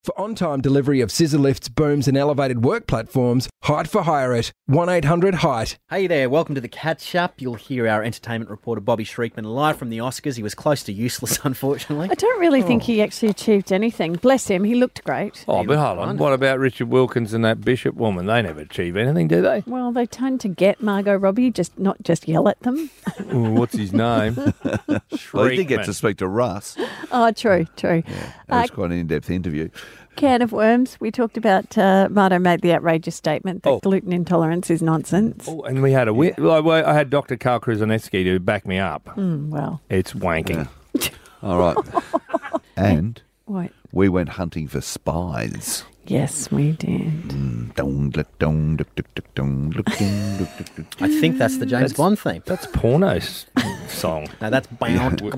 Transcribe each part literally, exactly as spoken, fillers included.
For on-time delivery of scissor lifts, booms and elevated work platforms, Height for Hire it. one eight hundred height. Hey there, welcome to the Catch Up. You'll hear our entertainment reporter Bobby Shriekman live from the Oscars. He was close to useless, unfortunately. I don't really think he actually achieved anything. Bless him, he looked great. Oh, but hold on. What about Richard Wilkins and that Bishop woman? They never achieve anything, do they? Well, they tend to get Margot Robbie, just not just yell at them. Ooh, what's his name? Well, he did get to speak to Russ. Oh, true, true. Yeah, that was Uh, quite an in-depth interview. Can of worms. We talked about, uh, Marto made the outrageous statement that Oh. gluten intolerance is nonsense. Oh, and we had a win. Well, I I had Doctor Carl Krusonetsky to back me up. Mm, well, It's wanking. All right. And what? we went hunting for spies. Yes, we did. Dong, look, dong, look, look, look, dong, look, dong, look, look, look. I think that's the James Bond theme. That's porno's song. No, that's bound. What's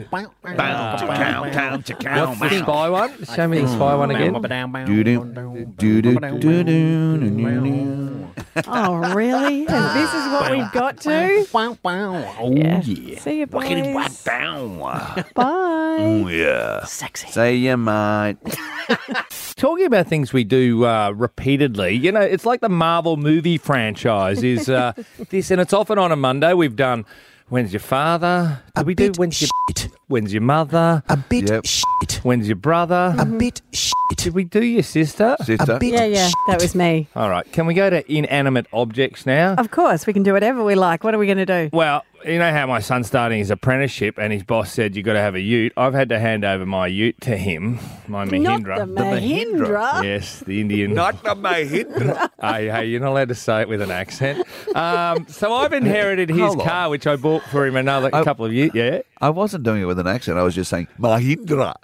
the spy one? Show me the spy one again. Doo-doo, doo-doo, doo-doo, doo-doo. Oh, really? And this is what we've got to? Oh, Yeah. yeah. See you, boys. Down. Bye. Oh, yeah. Sexy. Say you might. Talking about things we do uh, repeatedly, you know, it's like the Marvel movie franchise is uh, this, and it's often on a Monday. We've done When's Your Father? Did A we do bit When's Your, shit. When's Your Mother? A bit Yep. shit. When's Your Brother? A bit shit. Did we do Your Sister? Sister. A bit Yeah, yeah, shit. that was me. All right, can we go to inanimate objects now? Of course, we can do whatever we like. What are we going to do? Well, you know how my son's starting his apprenticeship and his boss said you've got to have a ute? I've had to hand over my ute to him, my Mahindra. Not the Mahindra. Yes, the Indian. Not the Mahindra. Hey, hey, you're not allowed to say it with an accent. Um, so I've inherited his Hold on. car, which I bought for him another I- couple of years. Yeah. I wasn't doing it with an accent. I was just saying Mahindra.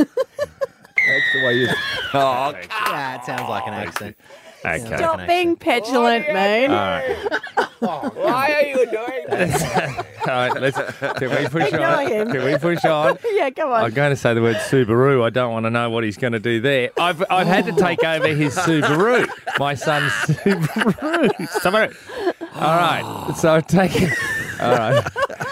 That's the way you. Oh, Yeah, it sounds like an accent. Okay. Stop being petulant, man. All right. why are you doing that? All right, let's, can we push Go on? ahead. Can we push on? Yeah, come on. I'm going to say the word Subaru. I don't want to know what he's going to do there. I've I've had to take over his Subaru, my son's Subaru. Subaru. All right, so I've taken. All right,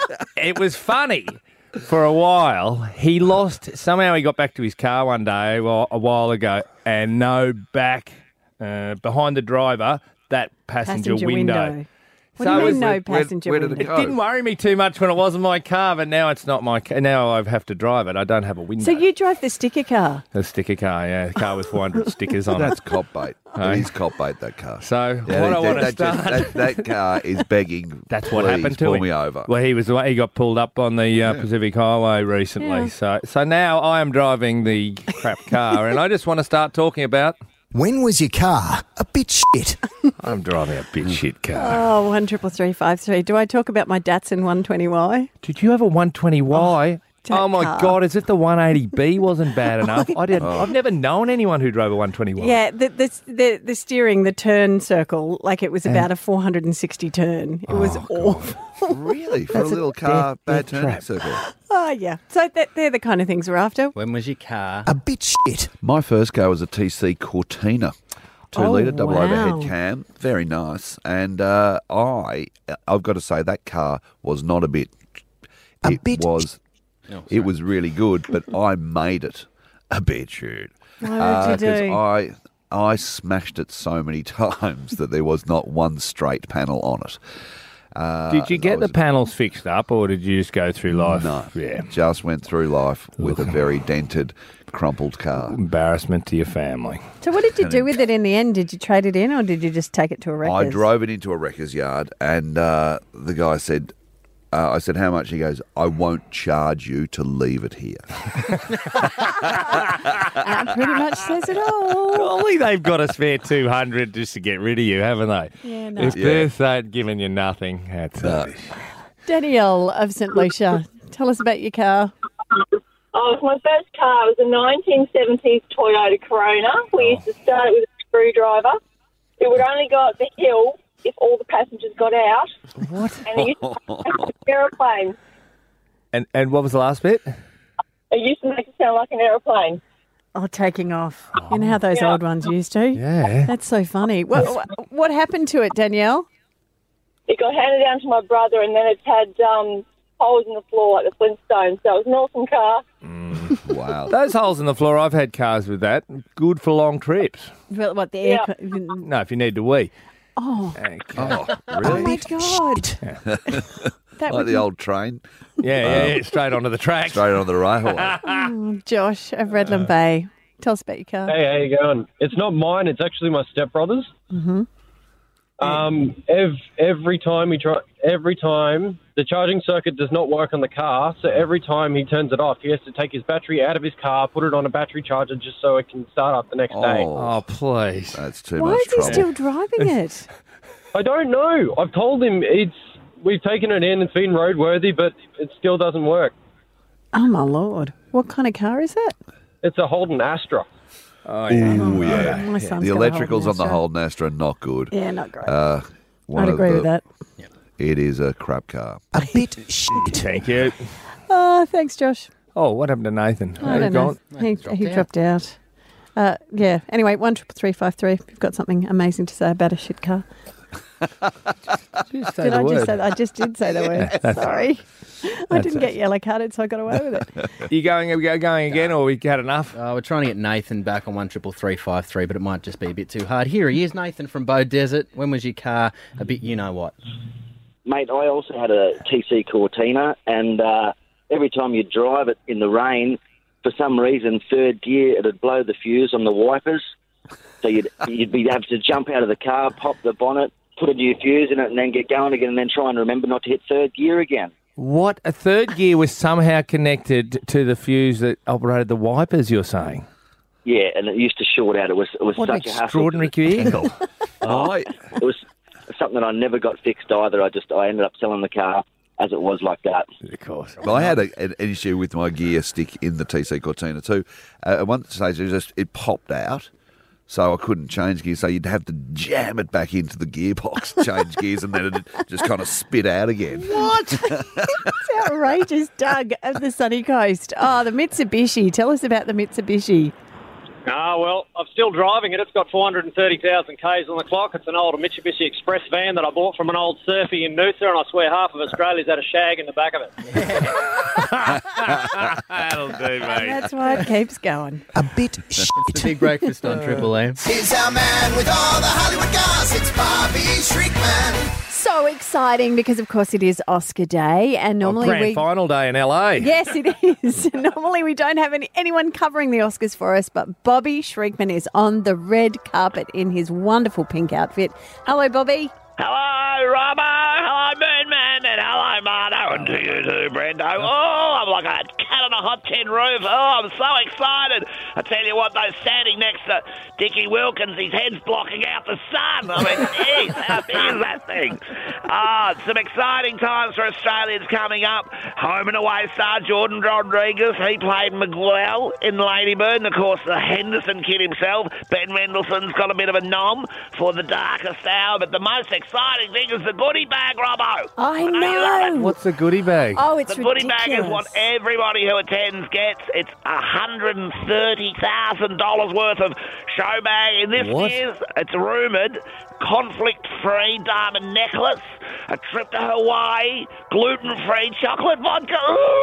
it was funny for a while. He lost somehow. He got back to his car one day, well, a while ago, and no back uh, behind the driver. That passenger, Passenger window. What So do you it was- mean no where- passenger where did window? it It go? didn't worry me too much when it wasn't my car, but now it's not my car. Now I have to drive it. I don't have a window. So you drive the sticker car? A sticker car, yeah. A car with four hundred stickers on That's it. cop bait. Hey. It is cop bait, that car. So Yeah, what that, I want to that, just- start... that, that car is begging. That's what "Please happened to pull him. me over. Well, he was he got pulled up on the uh, Pacific Highway recently. Yeah. So so now I am driving the crap car, and I just want to start talking about... When was your car a bit shit? I'm driving a bit shit car. Oh, one triple three five three. Do I talk about my Datsun one twenty Y? Did you have a one twenty Y? that Oh, my car. God, as if the one eighty B wasn't bad enough. I did. I've never known anyone who drove a one twenty Y. Yeah, the, the the the steering, the turn circle, like it was about a four hundred sixty turn. It was awful. Really? For That's a a little car, death- bad death turning trap. circle. Oh, yeah. So that, they're the kind of things we're after. When was your car? A bit shit. My first car was a T C Cortina. Two Oh, litre double wow. overhead cam, very nice. And uh, I, I've got to say that car was not a bit. A it bit was, Oh, it was really good, but I made it a bit shit. What did you Because do? I, I smashed it so many times that there was not one straight panel on it. Uh, Did you I get the was- panels fixed up, or did you just go through life? No, Yeah. just went through life with a very dented, crumpled car. Embarrassment to your family. So what did you do with it in the end? Did you trade it in or did you just take it to a wreckers? I drove it into a wrecker's yard, and uh, the guy said, uh, I said, how much? He goes, I won't charge you to leave it here. That pretty much says it all. Surely they've got a spare two hundred just to get rid of you, haven't they? Yeah, no. If Yeah. they're so- giving you nothing, that's No. rubbish. Danielle of St Lucia, tell us about your car. Oh, it was my first car. It was a nineteen seventies Toyota Corona. We used to start it with a screwdriver. It would only go up the hill if all the passengers got out. What? And it used to make an aeroplane. And and what was the last bit? It used to make it sound like an aeroplane. Oh, taking off. You know how those Yeah. old ones used to? Yeah. That's so funny. What, what, what happened to it, Danielle? It got handed down to my brother, and then it's had um, holes in the floor like the Flintstones. So it was an awesome car. Wow. Those holes in the floor, I've had cars with that. Good for long trips. Well, what the air? Yeah. co- No, if you need to wee. Oh, Okay. Oh, oh really? my god! That Like would the old train, Yeah, yeah, yeah, straight onto the track. straight on the railway. oh, Josh of Redland Bay. Tell us about your car. Hey, how you going? It's not mine. It's actually my stepbrother's. Mm-hmm. Um, ev- every time he try, every time the charging circuit does not work on the car, so every time he turns it off, he has to take his battery out of his car, put it on a battery charger, just so it can start up the next day. Oh, Oh, please. that's too Why much is he trouble. still driving it? I don't know. I've told him it's we've taken it in, it's been roadworthy, but it still doesn't work. Oh my lord! What kind of car is it? It's a Holden Astra. Oh, yeah. Ooh, yeah. My son's The got a electricals Holden on the Astra. Holden Astra are not good. Yeah, not great. Uh, one I'd of agree the- with that. It is a crap car. A bit shit. Thank you. Oh, thanks, Josh. Oh, what happened to Nathan? I don't know. He, dropped he out. dropped out. Uh, yeah. Anyway, one triple three five three. If you've got something amazing to say about a shit car, Just say did the I word. just say that? I just did say the word. Sorry, I didn't get yellow carded, so I got away with it. You going, are we going again, or we had enough? Uh, we're trying to get Nathan back on one triple three five three, but it might just be a bit too hard. Here he is, Nathan from Bow Desert. When was your car a bit you know what? Mate, I also had a T C Cortina, and uh, every time you drive it in the rain, for some reason, third gear, it'd blow the fuse on the wipers. So you'd you'd be able to jump out of the car, pop the bonnet, put a new fuse in it, and then get going again, and then try and remember not to hit third gear again. What? A third gear was somehow connected to the fuse that operated the wipers, you're saying? Yeah, and it used to short out. It was it was What an such a hassle. extraordinary vehicle. Oh, It was something that I never got fixed either. I just I ended up selling the car as it was like that. Of course. well, I had a, an, an issue with my gear stick in the T C Cortina too. Uh, at one stage, it just it popped out, so I couldn't change gears. So you'd have to jam it back into the gearbox, change gears, and then it just kind of spit out again. What? It's outrageous, Doug of the sunny coast. Oh, the Mitsubishi. Tell us about the Mitsubishi. Ah, well, I'm still driving it. It's got four hundred thirty thousand kays on the clock. It's an old Mitsubishi Express van that I bought from an old surfy in Noosa, and I swear half of Australia's had a shag in the back of it. That'll do, And mate. that's why it keeps going. A bit shit. It's the big breakfast on Triple M. Here's our man with all the Hollywood goss. It's Bobby Shriekman. So exciting because, of course, it is Oscar Day, and Oh, normally grand we. final day in L A. Yes, it is. Normally we don't have any, anyone covering the Oscars for us, but Bobby Shriekman is on the red carpet in his wonderful pink outfit. Hello, Bobby. Hello, Robbo. Hello, Moonman. And hello, Mardo. And to you too, Brendo. Oh, I'm like a cat on a hot tin roof. Oh, I'm so excited. I tell you what, though, standing next to Dickie Wilkins, his head's blocking out the sun. I mean, geez, how big is that thing? Ah, some exciting times for Australians coming up. Home and away star Jordan Rodriguez. He played Miguel in Lady Bird. And, of course, the Henderson kid himself, Ben Mendelsohn's got a bit of a nom for the darkest hour. But the most exciting thing is the goodie bag, Robbo. I you love know. it. What's the goodie bag? Oh, it's The goodie ridiculous. bag is what everybody who attends gets. It's one hundred thirty thousand dollars worth of show bag. In this What? year's, it's rumoured, conflict-free diamond necklace, a trip to Hawaii, gluten-free chocolate vodka,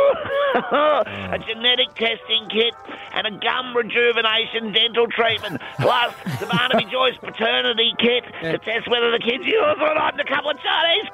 a genetic testing kit, and a gum rejuvenation dental treatment. Plus, the Barnaby Joyce paternity kit to test whether the kid's yours or not, and a couple of Chinese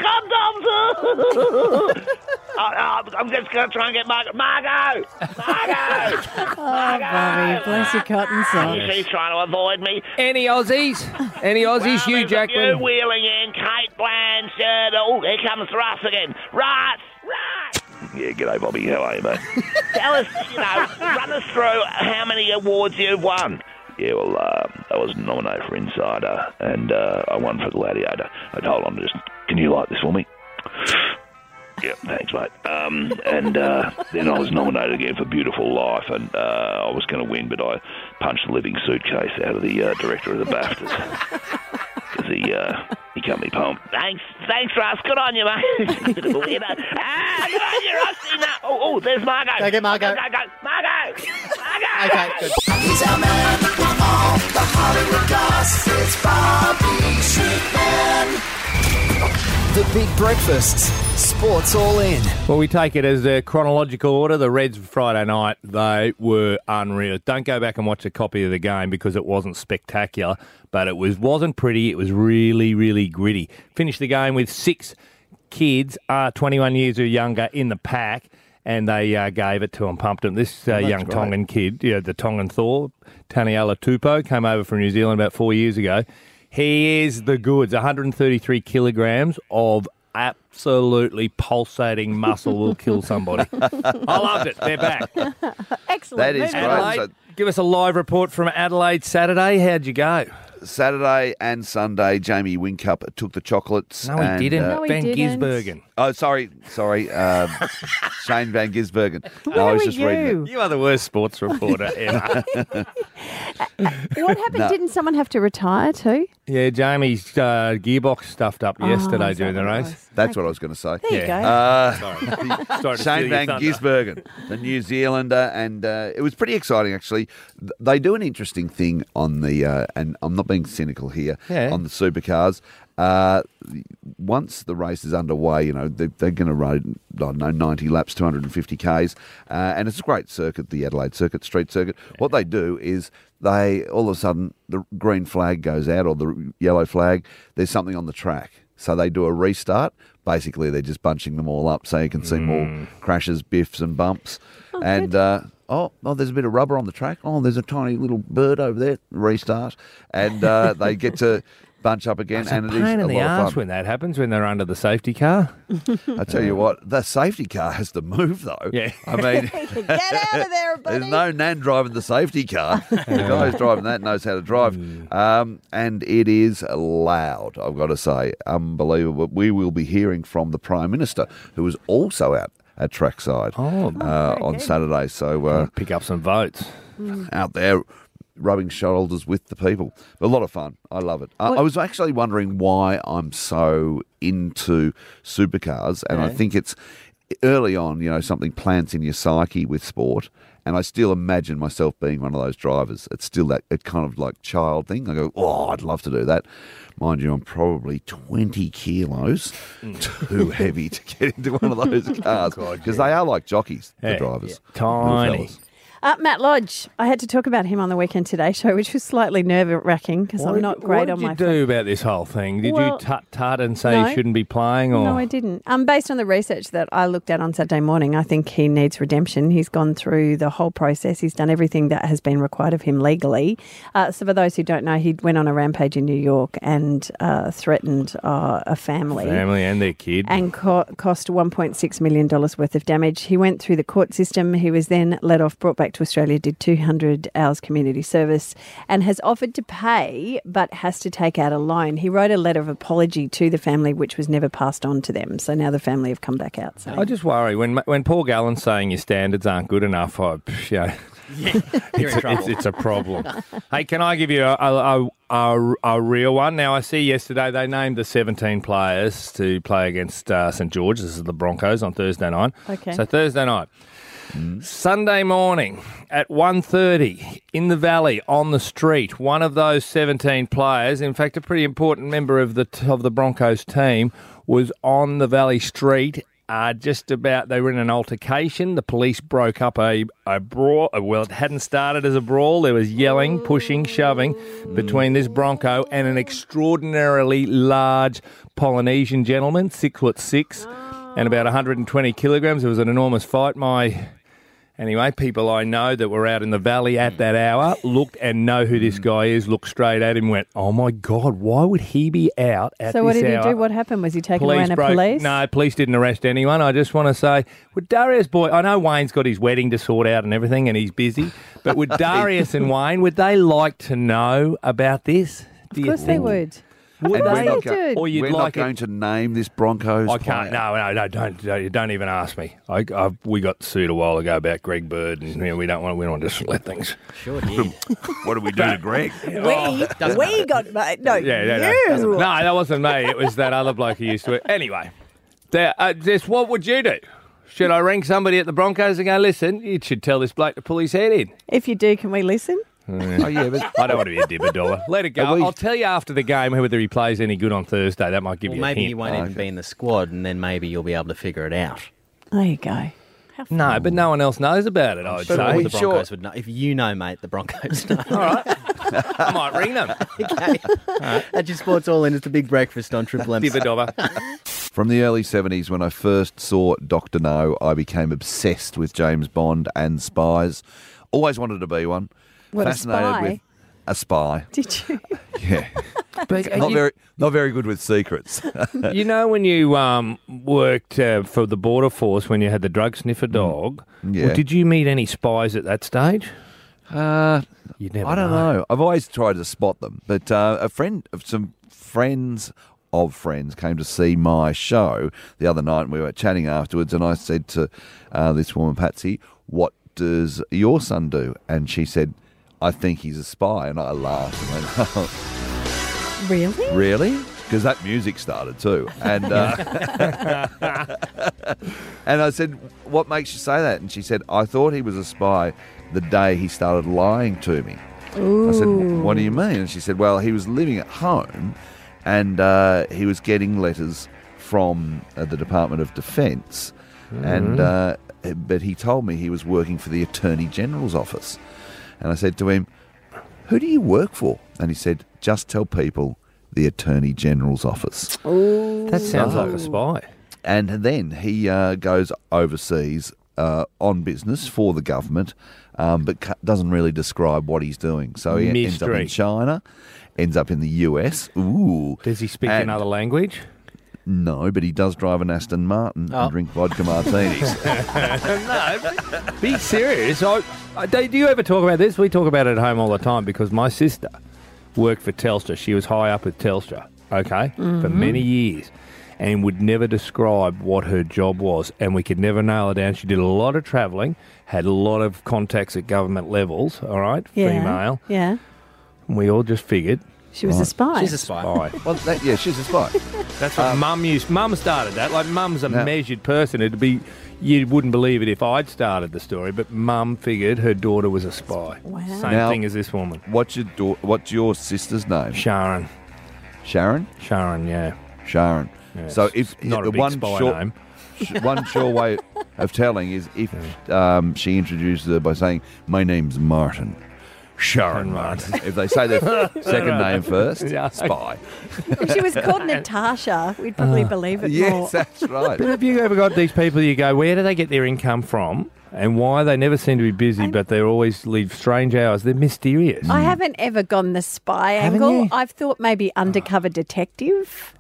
condoms. I, I'm just going to try and get Margot. Margot! Margot! Oh, Bobby, bless your cotton socks. She's trying to avoid me. Any Aussies? Any Aussies? Well, Hugh there's a few Jackman. wheeling in. Kate Blanchard. Oh, here comes Russ again. Russ! Russ! Yeah, g'day, Bobby. How are you, mate? Tell us, you know, run us through how many awards you've won. Yeah, well, uh, I was nominated for Insider, and uh, I won for Gladiator. I'd hold on, just can you light this for me? Yeah, thanks, mate. Um, and uh, then I was nominated again for Beautiful Life, and uh, I was going to win, but I punched a living suitcase out of the uh, director of the BAFTAs because he uh, he cut me pumped. Thanks, thanks, Russ. Good on you, mate. Bit of a weirdo. Ah, good on you, Rusty. No. Oh, oh, there's Margot. Go get Margot. Go, go, go. Margot. Margot. Okay, good. He's our man with all the Hollywood goss. It's Bobby Shriekman. The Big breakfasts. Sports All In. Well, we take it as a chronological order. The Reds Friday night, they were unreal. Don't go back and watch a copy of the game because it wasn't spectacular, but it was, wasn't pretty. It was really, really gritty. Finished the game with six kids, uh, twenty-one years or younger, in the pack, and they uh, gave it to them, pumped them. This uh, Oh, that's young great. Tongan kid, yeah, the Tongan Thor, Taniela Tupou, came over from New Zealand about four years ago. He is the goods, one hundred thirty-three kilograms of absolutely pulsating muscle will kill somebody. I loved it. They're back. Excellent. That is Moving great. on. So- Adelaide, give us a live report from Adelaide Saturday. How'd you go? Saturday and Sunday, Jamie Whincup took the chocolates. No, he and, didn't. uh, No, he Van didn't. Gisbergen. oh, sorry, sorry. Um, Shane Van Gisbergen. No, Where I was were just reading you? it. You are the worst sports reporter ever. What happened? No. Didn't someone have to retire too? Yeah, Jamie's uh, gearbox stuffed up yesterday Oh, is that during the what it race. was? That's what I was going to say. There you Yeah. go. Uh, Sorry to steal Shane your Van thunder. Gisbergen, the New Zealander, and uh, it was pretty exciting actually. Th- They do an interesting thing on the, uh, and I'm not being cynical here, Yeah. on the supercars. Uh, once the race is underway, you know, they, they're going to ride, I don't know, ninety laps, two hundred fifty kays, uh, and it's a great circuit, the Adelaide circuit, street circuit. What they do is they, all of a sudden, the green flag goes out or the yellow flag, there's something on the track. So they do a restart. Basically, they're just bunching them all up so you can see more crashes, biffs and bumps. and, uh, oh, oh, there's a bit of rubber on the track. Oh, there's a tiny little bird over there. Restart. And uh, they get to bunch up again. It's and a it is pain a in the lot of arse fun. when that happens, when they're under the safety car. I tell you what, the safety car has to move, though. Yeah. I mean, Get out of there, buddy. there's no Nan driving the safety car. The guy who's driving that knows how to drive. Um, and it is loud, I've got to say. Unbelievable. We will be hearing from the Prime Minister, who is also out at trackside Oh, uh, very on good. Saturday. So uh, pick up some votes. out there rubbing shoulders with the people. A lot of fun. I love it. I, I was actually wondering why I'm so into supercars, and I think it's early on, you know, something plants in your psyche with sport, and I still imagine myself being one of those drivers. It's still that it kind of like child thing. I go, oh, I'd love to do that. Mind you, I'm probably twenty kilos too heavy to get into one of those cars because they are like jockeys, the Yeah. drivers. Tiny. Little fellas. Uh, Matt Lodge. I had to talk about him on the Weekend Today show, which was slightly nerve-wracking because I'm not great what on did my you do about this whole thing? Did Well, you tut-tut and say no. he shouldn't be playing? Or No, I didn't. Um, based on the research that I looked at on Saturday morning, I think he needs redemption. He's gone through the whole process. He's done everything that has been required of him legally. Uh, so for those who don't know, he went on a rampage in New York and uh, threatened uh, a family. family and their kid. And co- cost one point six million dollars worth of damage. He went through the court system. He was then let off, brought back to Australia, did two hundred hours community service, and has offered to pay but has to take out a loan. He wrote a letter of apology to the family, which was never passed on to them. So now the family have come back out. So. I just worry when when Paul Gallen's saying your standards aren't good enough. I, you know, You're in it's, trouble. it's, it's a problem. Hey, can I give you a, a, a, a real one? Now, I see yesterday they named the seventeen players to play against uh, St George. This is the Broncos on Thursday night. Okay. So Thursday night. Sunday morning at one thirty in the Valley on the street, one of those seventeen players, in fact a pretty important member of the of the Broncos team, was on the Valley street. Uh, just about, they were in an altercation. The police broke up a, a brawl. Well, it hadn't started as a brawl. There was yelling, pushing, shoving between this Bronco and an extraordinarily large Polynesian gentleman, six foot six and about one hundred twenty kilograms. It was an enormous fight. My Anyway, people I know that were out in the valley at that hour looked and know who this guy is, looked straight at him and went, oh, my God, why would he be out at So this what did hour? he do? What happened? Was he taken away in a broke- police? No, police didn't arrest anyone. I just want to say, would Darius Boy, I know Wayne's got his wedding to sort out and everything and he's busy, but would Darius and Wayne, would they like to know about this? Of course they would. Would Of course they? they not go- did. Or you'd We're like not going it, to name this Broncos I can't. player. No, no, no. Don't, don't, don't even ask me. I, I, we got sued a while ago about Greg Bird, and you know, we don't want. We don't want to just let things. Sure did. What do we do to Greg? We, we got no. Yeah, no, no. you. No, that wasn't me. It was that other bloke who used to it. Anyway, there, uh, just what would you do? Should I ring somebody at the Broncos and go, listen, you should tell this bloke to pull his head in? If you do, can we listen? Oh, yeah, but I don't want to be a dibber dollar. Let it go. Are we- I'll tell you after the game whether he plays any good on Thursday. That might give Well, you a maybe hint. he won't even be in the squad, and then maybe you'll be able to figure it out. There you go. No, but no one else knows about it, I would Sure, say. the Broncos would know. If you know, mate, the Broncos know. All right. I might ring them. Okay. At your Sports All In, it's the big breakfast on Triple M. Dibber dobber. From the early seventies, when I first saw Doctor No, I became obsessed with James Bond and spies. Always wanted to be one. What, a Fascinated spy? with a spy. Did you? Yeah. But Not you, very, not very good with secrets. you know when you um, worked uh, for the Border Force when you had the drug sniffer dog, Yeah. well, did you meet any spies at that stage? Uh, You'd never I don't know. know. I've always tried to spot them, but uh, a friend of some friends of friends came to see my show the other night, and we were chatting afterwards. And I said to uh, this woman, Patsy, "What does your son do?" And she said, "I think he's a spy." And I laughed and went, "Oh, Really? really?" Because that music started too, and uh, and I said, "What makes you say that?" And she said, "I thought he was a spy the day he started lying to me." I said, "What do you mean?" And she said, "Well, he was living at home, and uh, he was getting letters from uh, the Department of Defence, and uh, but he told me he was working for the Attorney General's office." And I said to him, "Who do you work for?" And he said, "Just tell people the Attorney General's office." That sounds like a spy. And then he uh, goes overseas uh, on business for the government, um, but cu- doesn't really describe what he's doing. So he ends up Mystery. in China, ends up in the U S. Ooh. Does he speak And- another language? No, but he does drive an Aston Martin Oh. and drink vodka martinis. No, be serious. I, I, do you ever talk about this? We talk about it at home all the time because my sister worked for Telstra. She was high up at Telstra, okay, for many years, and would never describe what her job was, and we could never nail her down. She did a lot of travelling, had a lot of contacts at government levels, all right, Yeah. female. Yeah. And we all just figured, She was a spy. She's a spy. spy. Well, that, yeah, she's a spy. That's what Mum used. Mum started that. Like, Mum's a No. measured person. It'd be, you wouldn't believe it if I'd started the story, but Mum figured her daughter was a spy. Wow. Same Now- thing as this woman. What's your da- What's your sister's name? Sharon. Sharon. Sharon, yeah. Sharon. Yeah, So it's if not the a big one spy short, name. sh- one sure way of telling is if um, she introduces her by saying, "My name's Martin." Sharon Martin. If they say their second name first, Yeah. spy. If she was called Natasha, we'd probably believe it more. Yes, that's right. But have you ever got these people you go, where do they get their income from and why? They never seem to be busy, but they always leave strange hours. They're mysterious. I haven't ever gone the spy Haven't angle. you? I've thought maybe undercover detective,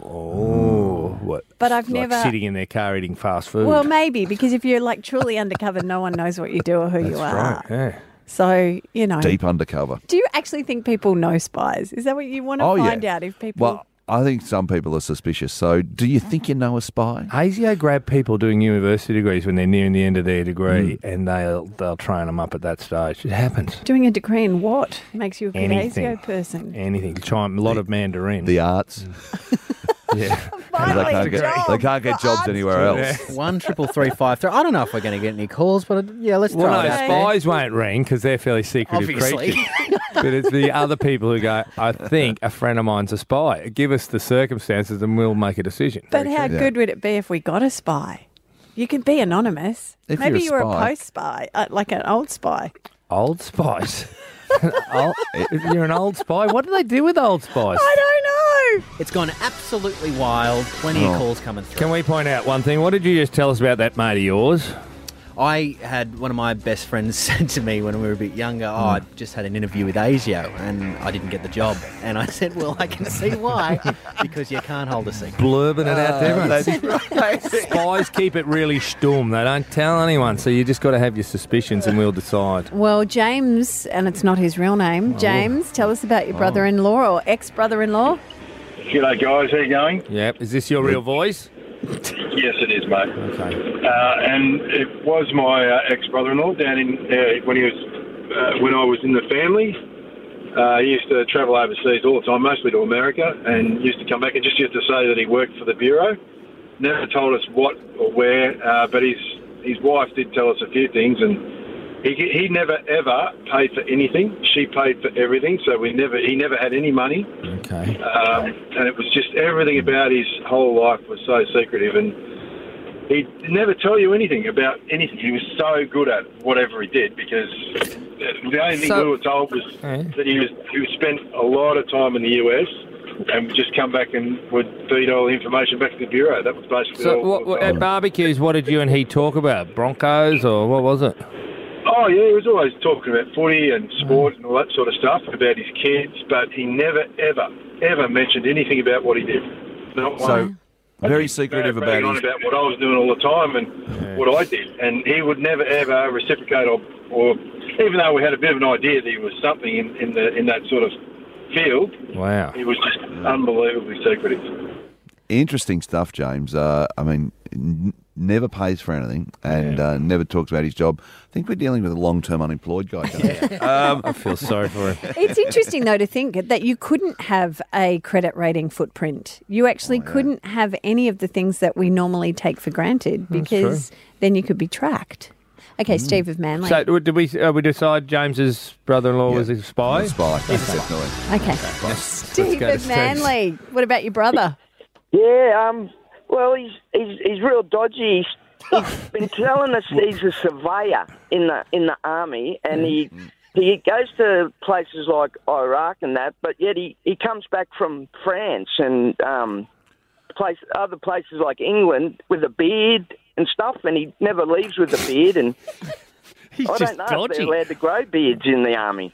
Oh, what? but I've like never. sitting in their car eating fast food. Well, maybe because if you're like truly undercover, no one knows what you do or who you are. right, yeah. So you know. Deep undercover. Do you actually think people know spies? Is that what you want to Oh, yeah. find out? If people. Well, I think some people are suspicious. So, do you think you know a spy? ASIO grab people doing university degrees when they're nearing the end of their degree, Mm. and they'll they'll train them up at that stage. It happens. Doing a degree in what makes you a good Anything. ASIO person? Anything. Try a lot of Mandarin. The arts. yeah. 'Cause they, can't get, job. they can't get The jobs arts anywhere else. One triple three five three. I don't know if we're going to get any calls, but uh, yeah, let's Well, throw no, it out there. spies won't ring because they're fairly secretive Obviously. creatures. But it's the other people who go, I think a friend of mine's a spy. Give us the circumstances and we'll make a decision. But how Yeah. good would it be if we got a spy? You can be anonymous. If Maybe you're a you were a spy. post spy, uh, like an old spy. Old spies. old, if you're an old spy, what do they do with old spies? I don't know. It's gone absolutely wild. Plenty Oh. of calls coming through. Can we point out one thing? What did you just tell us about that mate of yours? I had one of my best friends said to me when we were a bit younger, oh, Hmm. I just had an interview with ASIO and I didn't get the job. And I said, well, I can see why, because you can't hold a secret. Blurbing it out to everyone. That's right. Spies keep it really stum. They don't tell anyone, so you just got to have your suspicions and we'll decide. Well, James, and it's not his real name, Oh. James, tell us about your brother-in-law or ex-brother-in-law. G'day guys, how you going? Yep. Is this your real voice? Yes, it is, mate. Okay. Uh, and it was my uh, ex-brother-in-law down in uh, when he was uh, when I was in the family. Uh, he used to travel overseas all the time, mostly to America, and used to come back and just used to say that he worked for the bureau. Never told us what or where, uh, but his his wife did tell us a few things, and He he never ever paid for anything. She paid for everything, so we never he never had any money. Okay. Um, and it was just everything about his whole life was so secretive, and he'd never tell you anything about anything. He was so good at whatever he did because the only thing So- we were told was Yeah. that he was he was spent a lot of time in the U S and would just come back and would feed all the information back to the bureau. That was basically So all. what, what, at barbecues, what did you and he talk about? Broncos or what was it? Oh, yeah, he was always talking about footy and sport and all that sort of stuff, about his kids, but he never, ever, ever mentioned anything about what he did. Not So, one. very secretive Bad about bragging on his... about what I was doing all the time and what I did. And he would never, ever reciprocate or, or, even though we had a bit of an idea that he was something in, in, the, in that sort of field, Wow. he was just unbelievably secretive. Interesting stuff, James. Uh, I mean, n- never pays for anything and uh, never talks about his job. I think we're dealing with a long-term unemployed guy. don't we? um, I feel sorry for him. It's interesting, though, to think that you couldn't have a credit rating footprint. You actually couldn't have any of the things that we normally take for granted because then you could be tracked. Okay, Steve of Manly. So did we uh, we decide James's brother-in-law was a spy? a spy, definitely. Okay. Let's Steve go to of Steve. Manly. What about your brother? Yeah, um, well, he's he's he's real dodgy. He's, he's been telling us he's a surveyor in the in the army, and he he goes to places like Iraq and that, but yet he, he comes back from France and um, place other places like England with a beard and stuff, and he never leaves with a beard. And He's I just don't know if dodgy. they're allowed to grow beards in the army.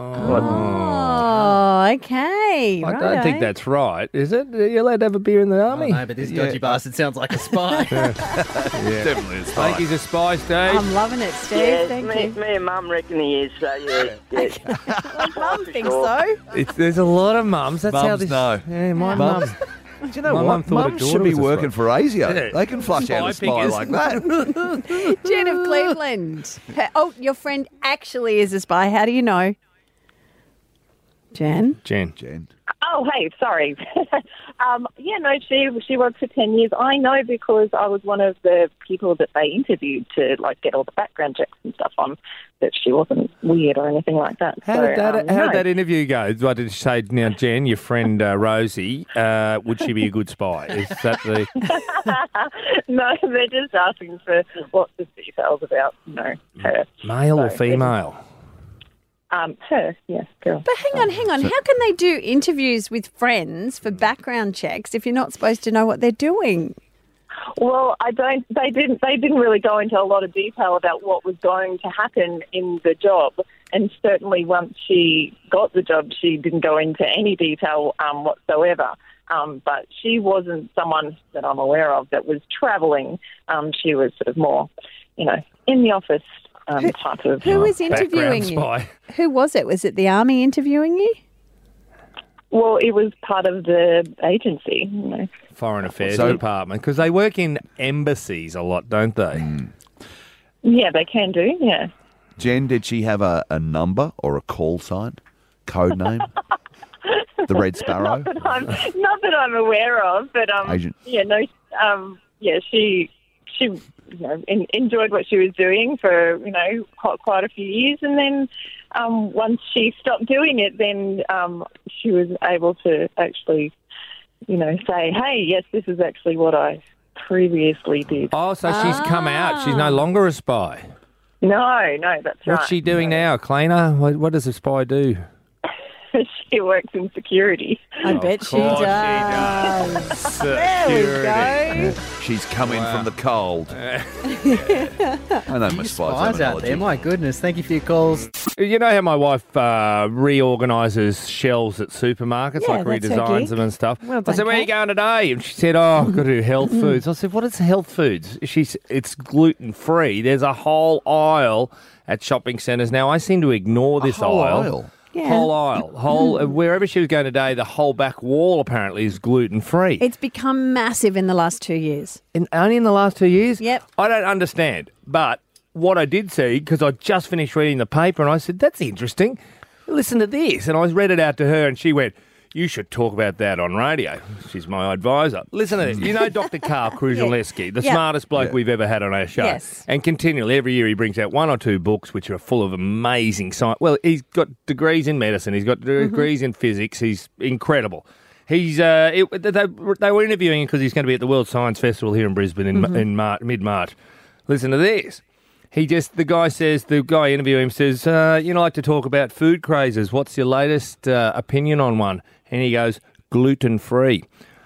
Oh, okay. I don't think that's right, is it? Are you allowed to have a beer in the army? No, but this dodgy bastard sounds like a spy. Definitely a I spy. think he's a spy, Steve. I'm loving it, Steve. Yeah, Thank me, you. me and Mum reckon he is. So yeah, yeah. Mum thinks so. It's, there's a lot of mums. That's how Mums this. know. Yeah, my mum. Mums. Do you know My mum what? thought her Mums daughter should be was a working spy. for ASIO. Yeah. They can flush out a Spy spy pickers. like that. Jen of Cleveland. Oh, your friend actually is a spy. How do you know? Jen? Jen. Jen. Oh, hey, sorry. um, yeah, no, she she worked for ten years. I know because I was one of the people that they interviewed to like get all the background checks and stuff on. That she wasn't weird or anything like that. How so, did that, um, how no. did that interview go? What did she say? Now, Jen, your friend uh, Rosie, uh, would she be a good spy? Is that the... No, they're just asking for lots of details about, you know, her. Male or So, female? Um, her, yes, girl. But hang on, hang on. How can they do interviews with friends for background checks if you're not supposed to know what they're doing? Well, I don't. They didn't. They didn't really go into a lot of detail about what was going to happen in the job. And certainly, once she got the job, she didn't go into any detail um, whatsoever. Um, but she wasn't someone that I'm aware of that was travelling. Um, she was sort of more, you know, in the office um, type of. Who was interviewing you? spy. Who was it? Was it the army interviewing you? Well, it was part of the agency. You know. Foreign Affairs So- Department. Because they work in embassies a lot, don't they? Yeah, they can do. Yeah. Jen, did she have a, a number or a call sign? Code name? The Red Sparrow? Not that I'm, not that I'm aware of, but um, Agent. yeah, no, um, yeah, she she you know en- enjoyed what she was doing for you know quite, quite a few years, and then um, once she stopped doing it, then um, she was able to actually you know say, hey, yes, this is actually what I previously did. Oh, so she's come out. She's no longer a spy. No, no, that's right. What's she doing now, cleaner? What, what does a spy do? She works in security. I bet she course she does. There we go. She's coming Wow. from the cold. I know my spies Spies out there, my goodness. Thank you for your calls. You know how my wife uh, reorganises shelves at supermarkets, Yeah, like that's her redesigns gig. them and stuff. Well I done, said, where are you Kate. going today? And she said, oh, I've got to do health foods. I said, what is health foods? She's, it's gluten-free. There's a whole aisle at shopping centres. Now, I seem to ignore this whole aisle. aisle? Yeah. Whole aisle. Whole, uh, wherever she was going today, the whole back wall apparently is gluten-free. It's become massive in the last two years. In, only in the last two years? Yep. I don't understand. But what I did see, because I just finished reading the paper, and I said, that's interesting. Listen to this. And I read it out to her, and she went, You should talk about that on radio. She's my advisor. Listen to this. You know Doctor Carl Kruzhelewski, the Yeah. smartest bloke Yeah. we've ever had on our show. Yes. And continually, every year he brings out one or two books which are full of amazing science. Well, he's got degrees in medicine. He's got degrees in physics. He's incredible. He's uh, it, they, they were interviewing him because he's going to be at the World Science Festival here in Brisbane in, in Mar- mid-March. Listen to this. He just, the guy says, the guy interviewing him says, uh, you know, like to talk about food crazes. What's your latest uh, opinion on one? And he goes, gluten-free.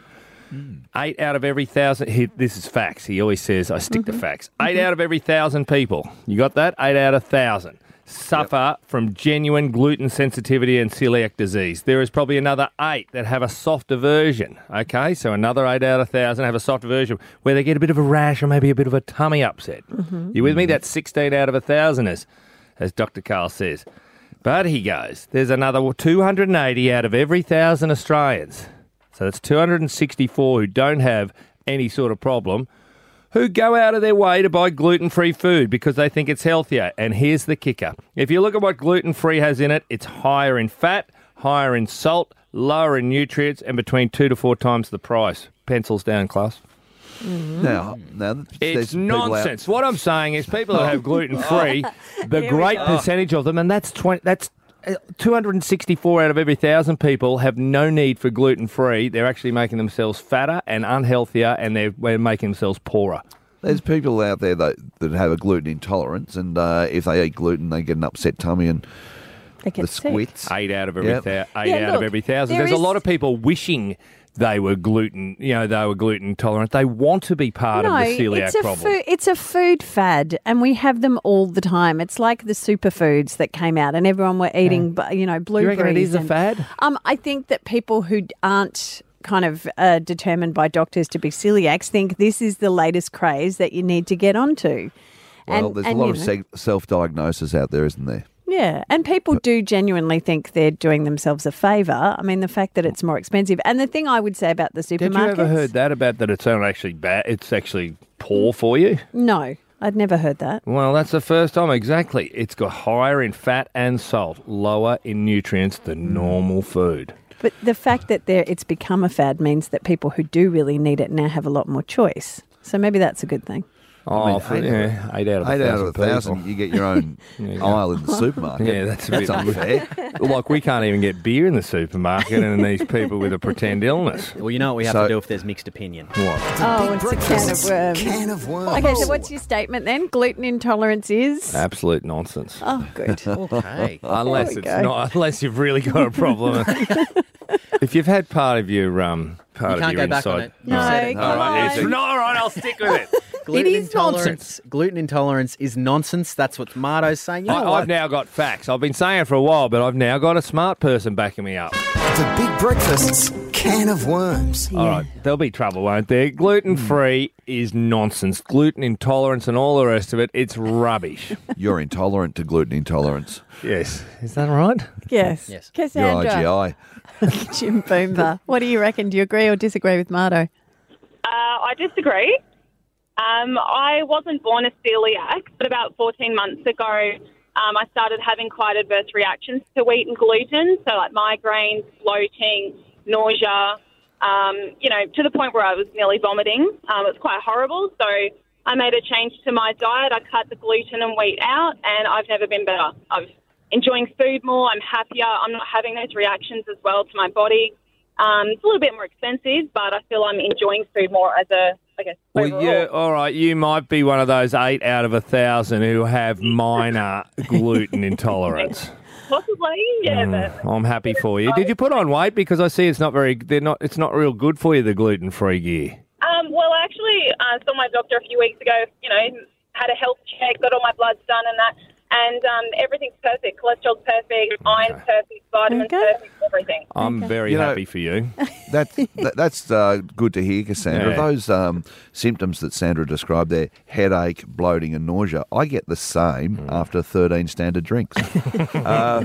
Mm. Eight out of every thousand, he, this is facts. He always says, I stick mm-hmm. to facts. Eight mm-hmm. out of every thousand people, you got that? Eight out of thousand suffer yep. from genuine gluten sensitivity and celiac disease. There is probably another eight that have a softer version, okay? So another eight out of one thousand have a softer version where they get a bit of a rash or maybe a bit of a tummy upset. Mm-hmm. You with me? That's sixteen out of one thousand, as, as Doctor Carl says. But he goes, there's another two hundred eighty out of every one thousand Australians. So that's two hundred sixty-four who don't have any sort of problem, who go out of their way to buy gluten-free food because they think it's healthier. And here's the kicker. If you look at what gluten-free has in it, it's higher in fat, higher in salt, lower in nutrients, and between two to four times the price. Pencils down, class. Mm-hmm. Now, now it's nonsense. What I'm saying is people who have gluten-free, the Here great we go. percentage of them, and that's twenty, that's uh, two hundred sixty-four out of every one thousand people have no need for gluten-free. They're actually making themselves fatter and unhealthier, and they're, they're making themselves poorer. There's people out there that, that have a gluten intolerance, and uh, if they eat gluten, they get an upset tummy and They get the sick. squits. Eight out of every Yep. thou- eight Yeah, out look, of every thousand. there There's is- a lot of people wishing they were gluten, you know, they were gluten intolerant. They want to be part No, of the celiac it's a problem. food, it's a food fad, and we have them all the time. It's like the superfoods that came out, and everyone were eating, bu you know, you blueberries. reckon it is a and- fad? Um, I think that people who aren't kind of uh, determined by doctors to be celiacs think this is the latest craze that you need to get onto. Well, And- there's and, a lot you of know, seg- self-diagnosis out there, isn't there? Yeah, and people do genuinely think they're doing themselves a favour. I mean, the fact that it's more expensive. And the thing I would say about the supermarkets... Did you ever heard that about that it's not actually bad, it's actually poor for you? No, I'd never heard that. Well, that's the first time, exactly. It's got higher in fat and salt, lower in nutrients than normal food. But the fact that there it's become a fad means that people who do really need it now have a lot more choice. So maybe that's a good thing. Oh, I mean, for, eight, yeah, eight out of eight a out of a thousand thousand, people. you get your own Yeah. aisle in the supermarket. Yeah, that's a that's bit unfair. Like, we can't even get beer in the supermarket, and these people with a pretend illness. Well, you know what we have So- to do if there's mixed opinion. What? Oh, it's a can of Breakfast's worms. Can of worms. Okay, so what's your statement then? Gluten intolerance is? Absolute nonsense. Oh, good. Okay. Unless There it's we go. not, unless you've really got a problem. If you've had part of your um, part You of can't your go back inside, on it. You No, said it. come all right, on. it's- no, all right, I'll stick with it. Gluten is intolerance. nonsense. Gluten intolerance is nonsense. That's what Marto's saying. You know I, what? I've now got facts. I've been saying it for a while, but I've now got a smart person backing me up. The Big Breakfast's Can of Worms. All right, there'll be trouble, won't there? Gluten-free is nonsense. Gluten intolerance and all the rest of it, it's rubbish. You're intolerant to gluten intolerance. Yes. Is that right? Yes. Yes. You're Cassandra. I G I. Jim Boomba. What do you reckon? Do you agree or disagree with Marto? Uh, I disagree. Um, I wasn't born a celiac, but about fourteen months ago, um, I started having quite adverse reactions to wheat and gluten, so like migraines, bloating, nausea, um, you know, to the point where I was nearly vomiting. Um, it was quite horrible, so I made a change to my diet. I cut the gluten and wheat out, and I've never been better. I'm enjoying food more. I'm happier. I'm not having those reactions as well to my body. Um, it's a little bit more expensive, but I feel I'm enjoying food more as a, I guess, Well, overall. yeah, all right. You might be one of those eight out of a thousand who have minor gluten intolerance. Possibly, yeah. Mm, But I'm happy for you. Did you put on weight? Because I see it's not very. They're not. It's not real good for you. The gluten-free gear. um, well, I actually uh, saw my doctor a few weeks ago. You know, had a health check, got all my bloods done, and that, and um, everything's perfect. Cholesterol's perfect, iron's perfect, vitamins Okay. perfect, everything. I'm very You know- happy for you. That's that, that's uh, good to hear, Cassandra. Yeah. Those um, symptoms that Sandra described there, headache, bloating and nausea, I get the same Mm. after thirteen standard drinks. uh,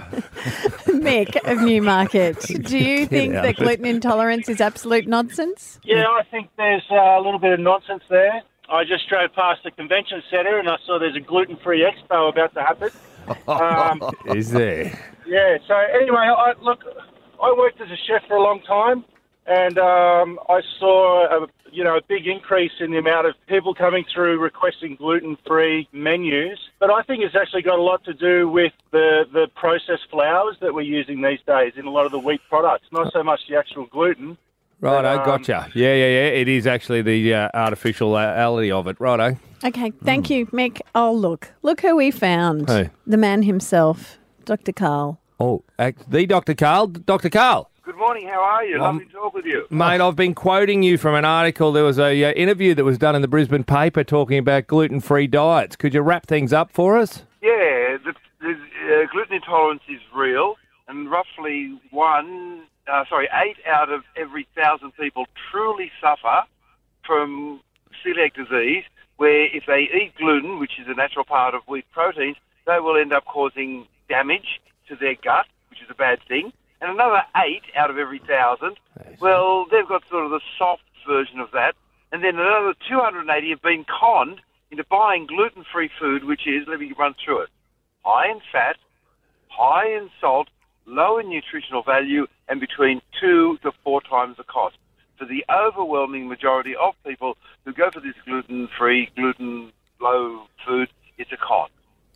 Mick of Newmarket. Do you think out that of it. gluten intolerance is absolute nonsense? Yeah, I think there's uh, a little bit of nonsense there. I just drove past the convention centre and I saw there's a gluten-free expo about to happen. Um, Is there? yeah, so anyway, I, look, I worked as a chef for a long time, and um, I saw a, you know, a big increase in the amount of people coming through requesting gluten-free menus. But I think it's actually got a lot to do with the, the processed flours that we're using these days in a lot of the wheat products, not so much the actual gluten. Righto, Um, gotcha. Yeah, yeah, yeah. It is actually the uh, artificiality of it. Righto. Okay, thank you, Mick. Oh, look. Look who we found. Who? The man himself, Doctor Carl. Oh, act- the Doctor Carl. Doctor Carl. Good morning, how are you? Um, Lovely to talk with you. Mate, I've been quoting you from an article. There was a uh, interview that was done in the Brisbane paper talking about gluten-free diets. Could you wrap things up for us? Yeah, the, the uh, gluten intolerance is real, and roughly one, uh, sorry, eight out of every thousand people truly suffer from celiac disease, where if they eat gluten, which is a natural part of wheat proteins, they will end up causing damage to their gut, which is a bad thing. And another eight out of every thousand, well, they've got sort of the soft version of that. And then another two hundred eighty have been conned into buying gluten-free food, which is, let me run through it, high in fat, high in salt, low in nutritional value, and between two to four times the cost. For the overwhelming majority of people who go for this gluten-free, gluten-low food, it's a con.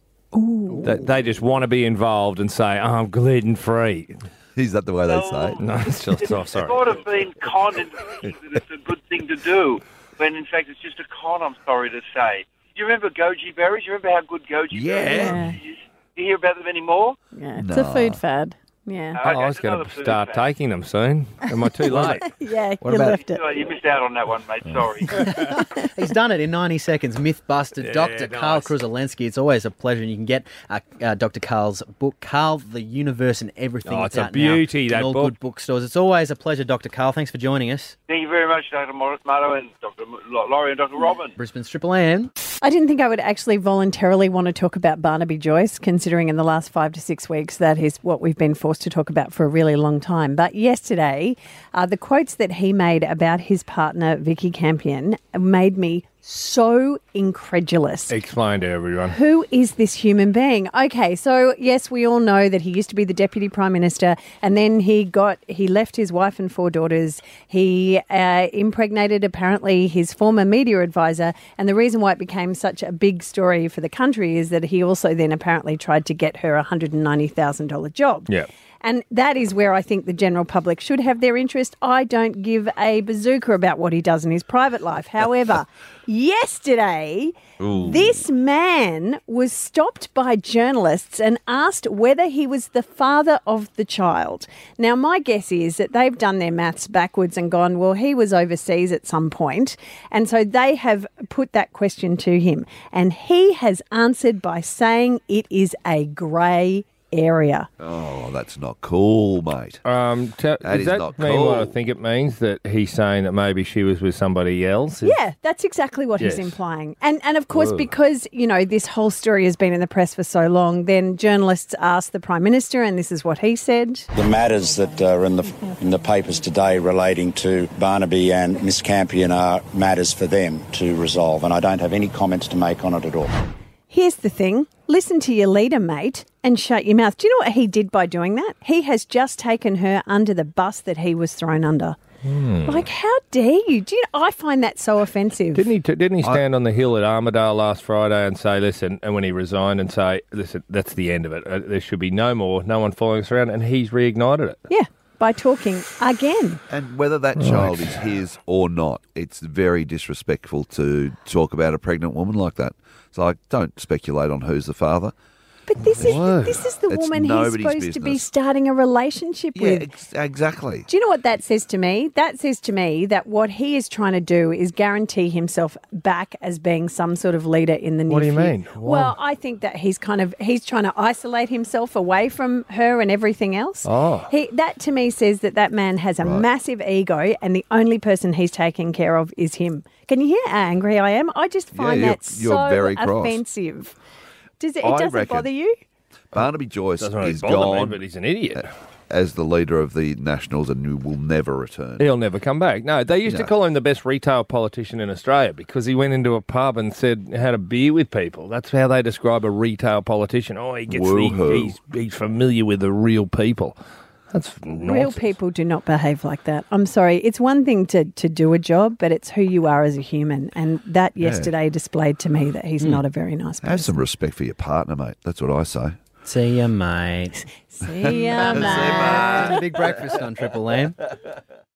They, they just want to be involved and say, oh, I'm gluten-free. Is that the way they say it? No, it's just, oh, It's sorry. sort of been conned into thinking that it's a good thing to do, when in fact it's just a con, I'm sorry to say. Do you remember goji berries? You remember how good goji Yeah. berries are? Do you hear about them anymore? Yeah, it's No. a food fad. Yeah. Oh, I was going to start taking them soon. Am I too late? Yeah, What you about- left it. Oh, you missed out on that one, mate. Sorry. He's done it in ninety seconds. Myth busted. Yeah, Doctor nice. Carl Kruzalensky. It's always a pleasure. And you can get uh, uh, Doctor Carl's book, Carl, the Universe and Everything. Oh, it's a out beauty, now that in all book. good bookstores. It's always a pleasure, Doctor Carl. Thanks for joining us. Thank you very much, Doctor Morris Mato and Doctor Laurie and Doctor Robin. Brisbane's Triple M. I didn't think I would actually voluntarily want to talk about Barnaby Joyce, considering in the last five to six weeks that is what we've been forced to talk about for a really long time. But yesterday, uh, the quotes that he made about his partner, Vicky Campion, made me so incredulous. Explain to everyone. Who is this human being? Okay, so yes, we all know that he used to be the Deputy Prime Minister, and then he got he left his wife and four daughters. He uh, impregnated apparently his former media advisor, and the reason why it became such a big story for the country is that he also then apparently tried to get her a one hundred ninety thousand dollars job. Yeah. And that is where I think the general public should have their interest. I don't give a bazooka about what he does in his private life. However, yesterday, Ooh. this man was stopped by journalists and asked whether he was the father of the child. Now, my guess is that they've done their maths backwards and gone, well, he was overseas at some point. And so they have put that question to him. And he has answered by saying it is a grey area. Oh, that's not cool, mate. Um, t- That does is that not mean what I cool. think it means? That he's saying that maybe she was with somebody else? Is- Yeah, that's exactly what he's Yes. implying. And and of course, Ugh. because, you know, this whole story has been in the press for so long, then journalists asked the Prime Minister, and this is what he said. The matters that are in the in the papers today relating to Barnaby and Miss Campion are matters for them to resolve, and I don't have any comments to make on it at all. Here's the thing. Listen to your leader, mate, and shut your mouth. Do you know what he did by doing that? He has just taken her under the bus that he was thrown under. Like, how dare you? Do you know, I find that so offensive. Didn't he? Didn't he stand on the hill at Armidale last Friday and say, "Listen," and when he resigned, and say, "Listen, that's the end of it. Uh, there should be no more, no one following us around," and he's reignited it. Yeah, by talking again. And whether that child is his or not, it's very disrespectful to talk about a pregnant woman like that. So I don't speculate on who's the father. But this is Whoa. this is the It's woman he's nobody's supposed to be business. starting a relationship Yeah, with. ex- exactly. Do you know what that says to me? That says to me that what he is trying to do is guarantee himself back as being some sort of leader in the near What do you future. mean? Why? Well, I think that he's kind of he's trying to isolate himself away from her and everything else. Oh. He, that to me says that that man has a massive ego, and the only person he's taking care of is him. Can you hear how angry I am? I just find you're- that you're so very cross. offensive. Does it? It I doesn't reckon- bother you? Barnaby Joyce Doesn't really is bother me, gone but he's an idiot. as the leader of the Nationals and will never return. He'll never come back. No, they used No. to call him the best retail politician in Australia because he went into a pub and said had a beer with people. That's how they describe a retail politician. Oh, he gets the, Woohoo. he's he's familiar with the real people. That's Real people do not behave like that. I'm sorry. It's one thing to, to do a job, but it's who you are as a human. And that Yeah. yesterday displayed to me that he's Hmm. not a very nice person. Have some respect for your partner, mate. That's what I say. See ya, mate. See ya, mate. Big breakfast on Triple M.